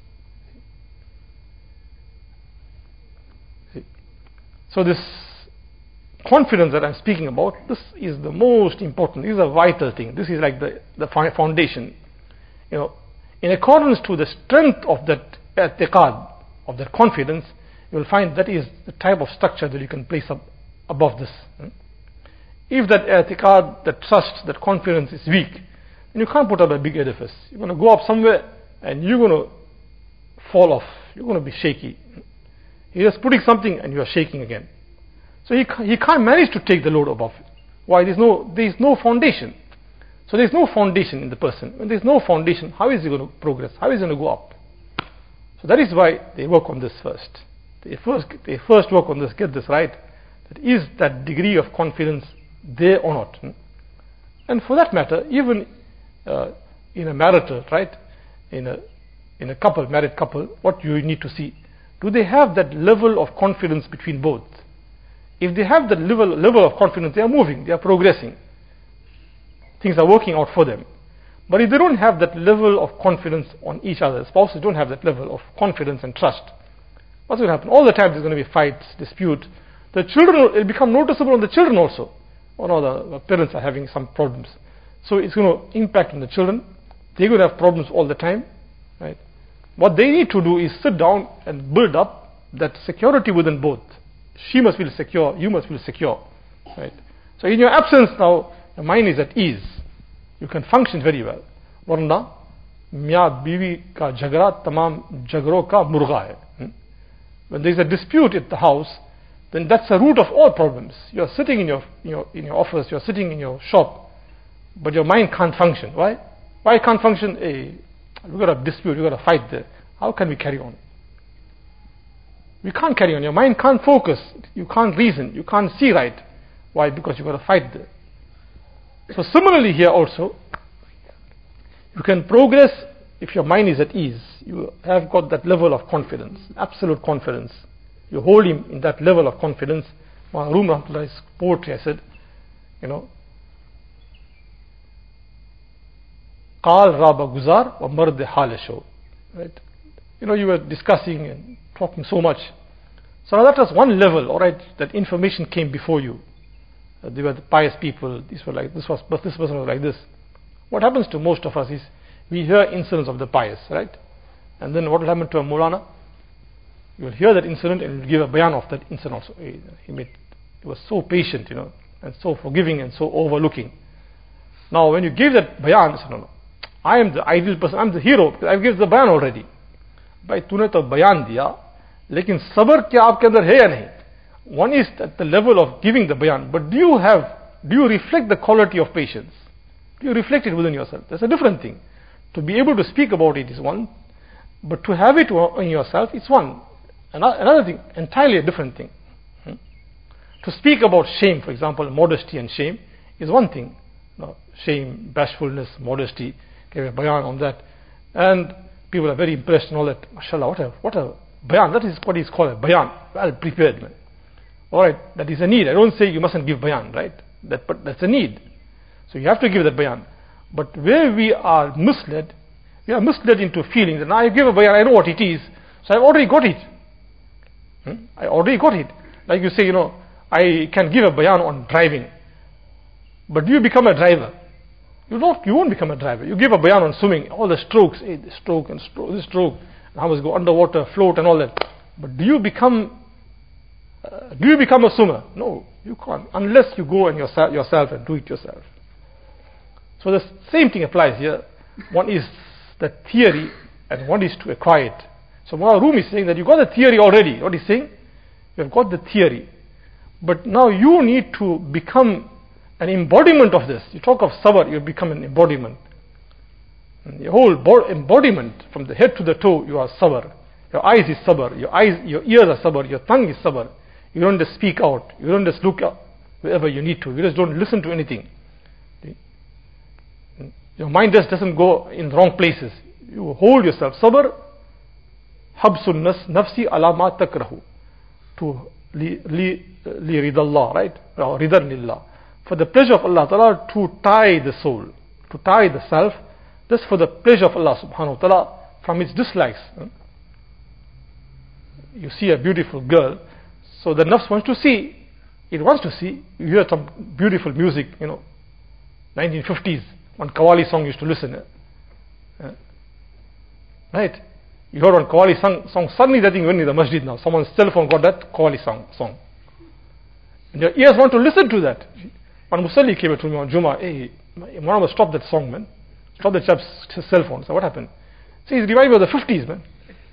So this confidence that I'm speaking about, this is the most important, this is a vital thing. This is like the, the foundation. You know, in accordance to the strength of that i'tiqad, of that confidence, you will find that is the type of structure that you can place up above this. If that i'tiqad, that trust, that confidence is weak, then you can't put up a big edifice. You're going to go up somewhere and you're going to fall off. You're going to be shaky. You're just putting something and you are shaking again. So he, he can't manage to take the load above. Why? There's no, there's no foundation. So there's no foundation in the person. When there's no foundation, how is he going to progress? How is he going to go up? So that is why they work on this first. They first, they first work on this, get this right. That is that degree of confidence there or not? And for that matter, even uh, in a marital, right? In a in a couple, married couple, what you need to see, do they have that level of confidence between both? If they have that level level of confidence, they are moving, they are progressing. Things are working out for them. But if they don't have that level of confidence on each other, spouses don't have that level of confidence and trust, what's going to happen? All the time there's going to be fights, dispute. The children, it'll become noticeable on the children also. Oh no, the, the parents are having some problems. So it's going to impact on the children. They're going to have problems all the time. Right? What they need to do is sit down and build up that security within both. She must feel secure, you must feel secure. Right? So in your absence now, your mind is at ease. You can function very well. Warna, miya biwi ka jhagara tamam jhagro ka murga hai. When there is a dispute at the house, then that's the root of all problems. You are sitting in your, in your in your office, you are sitting in your shop, but your mind can't function. Why? Why it can't function? Hey, we got a dispute, we got a fight there. How can we carry on? We can't carry on. Your mind can't focus. You can't reason. You can't see right. Why? Because you got a fight there. So similarly here also, you can progress if your mind is at ease. You have got that level of confidence, absolute confidence. You hold him in that level of confidence. Maharum Rahmatullah's poetry, I said, you know, Qal Raba Guzar wa Mard Halasho. Right? You know, you were discussing and talking so much. So now that was one level, alright, that information came before you. Uh, they were the pious people, these were like, this was, but this person was like this. What happens to most of us is, we hear incidents of the pious, right? And then what will happen to a Maulana? You will hear that incident and will give a bayan of that incident also. He, he, made, he was so patient, you know, and so forgiving and so overlooking. Now when you give that bayan, you say, no, no, I am the ideal person, I am the hero, because I have given the bayan already. Bhai, tune to bayan diya, lekin sabr kya aapke andar hai ya nahi? One is at the level of giving the bayan, but do you have, do you reflect the quality of patience? Do you reflect it within yourself? That's a different thing. To be able to speak about it is one, but to have it in yourself is one. Another thing, entirely a different thing. Hmm? To speak about shame, for example, modesty and shame, is one thing. No, shame, bashfulness, modesty, give a bayan on that. And people are very impressed and all that. MashaAllah, what a, what a bayan, that is what is called a bayan, well prepared, man. Alright, that is a need. I don't say you mustn't give bayan, right? That, but that's a need. So you have to give that bayan. But where we are misled, You are misled into feeling that now I give a bayan, I know what it is, so I've already got it. Hmm? I already got it. Like you say, you know, I can give a bayan on driving, but do you become a driver? You don't. You won't become a driver. You give a bayan on swimming, all the strokes, hey, this stroke and stroke, this stroke, and how must go underwater, float, and all that. But do you become? Uh, do you become a swimmer? No, you can't unless you go and yourself, yourself and do it yourself. So the same thing applies here. One is the theory, and one is to acquire it. So Mullah Rumi is saying that you got the theory already. What he's saying, you have got the theory, but now you need to become an embodiment of this. You talk of sabr, you become an embodiment. And your whole embodiment, from the head to the toe, you are sabr. Your eyes is sabr, your eyes, your ears are sabr, your tongue is sabr. You don't just speak out, you don't just look up wherever you need to, you just don't listen to anything. Your mind just doesn't go in wrong places. You hold yourself. Sabr, habsun nafsi ala ma takrahu. To li, li, li ridallah, right? Or ridan lillah. For the pleasure of Allah Ta'ala, to tie the soul, to tie the self, just for the pleasure of Allah Subhanahu wa Ta'ala from its dislikes. You see a beautiful girl, so the nafs wants to see, it wants to see. You hear some beautiful music, you know, nineteen fifties, one Qawwali song used to listen. Uh, right? You heard one Qawwali song, song, suddenly that thing went in the masjid now. Someone's cell phone got that Qawwali song. song. And your ears want to listen to that. One Musalli came to me on Jummah, hey, Muhammad, stop that song, man. Stop the chap's cell phone. So what happened? See, he's reminding me of the fifties, man.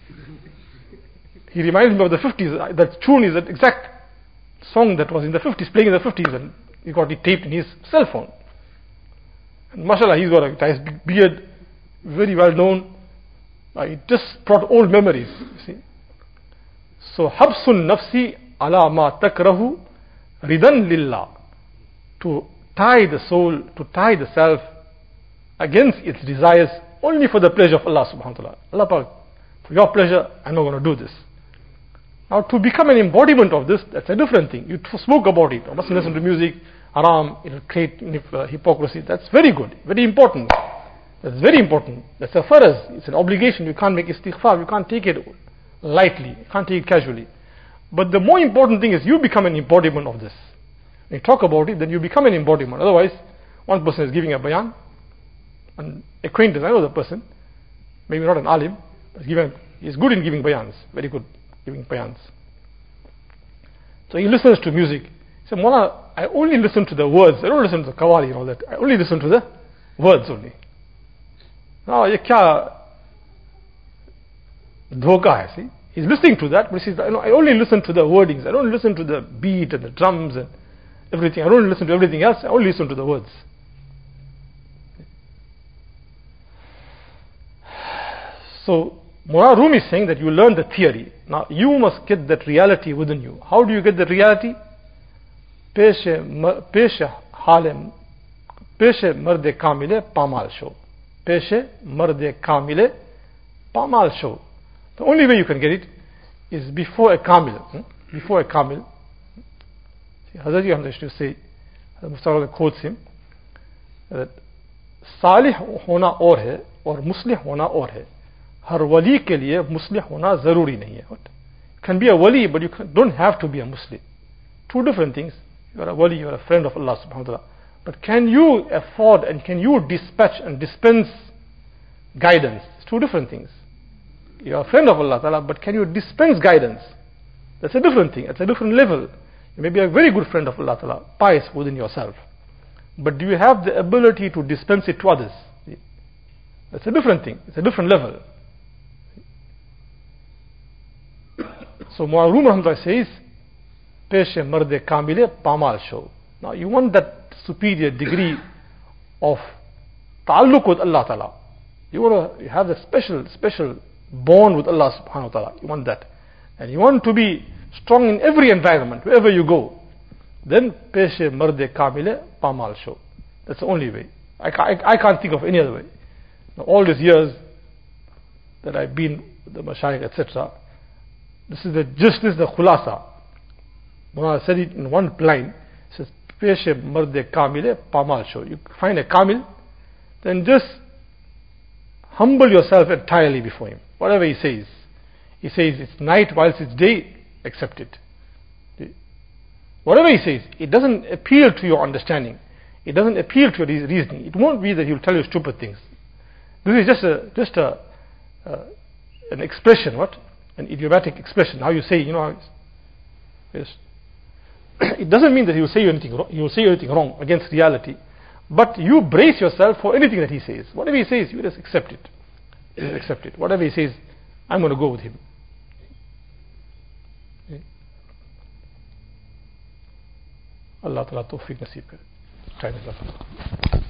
He reminds me of the fifties. That tune is that exact song that was in the fifties, playing in the fifties, and he got it taped in his cell phone. And mashallah, he's got a nice big beard, very well known. Uh, it just brought old memories, you see. So, habsun nafsi ala ma takrahu ridan lillah. To tie the soul, to tie the self against its desires only for the pleasure of Allah subhanahu wa ta'ala. Allah Ta'ala, for your pleasure, I'm not going to do this. Now, to become an embodiment of this, that's a different thing. You spoke about it. You mustn't listen to music, haram, it'll create uh, hypocrisy. That's very good, very important. That's very important. That's a faraz. It's an obligation. You can't make istighfar. You can't take it lightly. You can't take it casually. But the more important thing is you become an embodiment of this. When you talk about it, then you become an embodiment. Otherwise, one person is giving a bayan, an acquaintance, I know the person, maybe not an alim, but he's, given, he's good in giving bayans, very good giving bayans. So he listens to music. He said, Mawlana, I only listen to the words. I don't listen to the Qawwali and all that. I only listen to the words only. Now, ye kya dhoka hai, see? He's listening to that, but he says, I only listen to the wordings. I don't listen to the beat and the drums and everything. I don't listen to everything else. I only listen to the words. So, Mullah Rumi is saying that you learn the theory. Now, you must get that reality within you. How do you get that reality? Peshe halem, peshe marde kamile pamal sho. Peshe marde kamile pamal sho. The only way you can get it is before a kamil. Hmm? Before a kamil. Hazrat Hamza used to say, Mustafa quotes him, that salih hona aur hai aur muslih hona aur hai. Har wali ke liye muslih hona zaruri nahi hai. You can be a wali, but you don't have to be a Muslim. Two different things. You are a wali, you are a friend of Allah subhanahu wa ta'ala. But can you afford and can you dispatch and dispense guidance? It's two different things. You are a friend of Allah ta'ala, but can you dispense guidance? That's a different thing. It's a different level. You may be a very good friend of Allah ta'ala, pious within yourself. But do you have the ability to dispense it to others? That's a different thing. It's a different level. So Mullah Rumi Rahmatullah says, Peshe marde kamile pamal sho. Now you want that superior degree of ta'alluq with Allah ta'ala. You want to have a special, special bond with Allah subhanahu wa ta'ala. You want that. And you want to be strong in every environment, wherever you go. Then peshe marde kamile pamal sho. That's the only way. I, I, I can't think of any other way. Now, all these years that I've been with the mashayikh, et cetera, this is the just this is the khulasa. When I said it in one line, it says peshe marde kamile pamal sho. You find a kamil, then just humble yourself entirely before him. Whatever he says, he says it's night whilst it's day, accept it. Whatever he says, it doesn't appeal to your understanding. It doesn't appeal to your reasoning. It won't be that he will tell you stupid things. This is just a just a uh, an expression, what? An idiomatic expression. How you say, you know, yes. It doesn't mean that he will say you anything wrong. He will say you anything wrong against reality. But you brace yourself for anything that he says. Whatever he says, you just accept it. You just accept it. Whatever he says, I'm going to go with him. Allah Ta'ala tawfiq nasib kare. Time is up.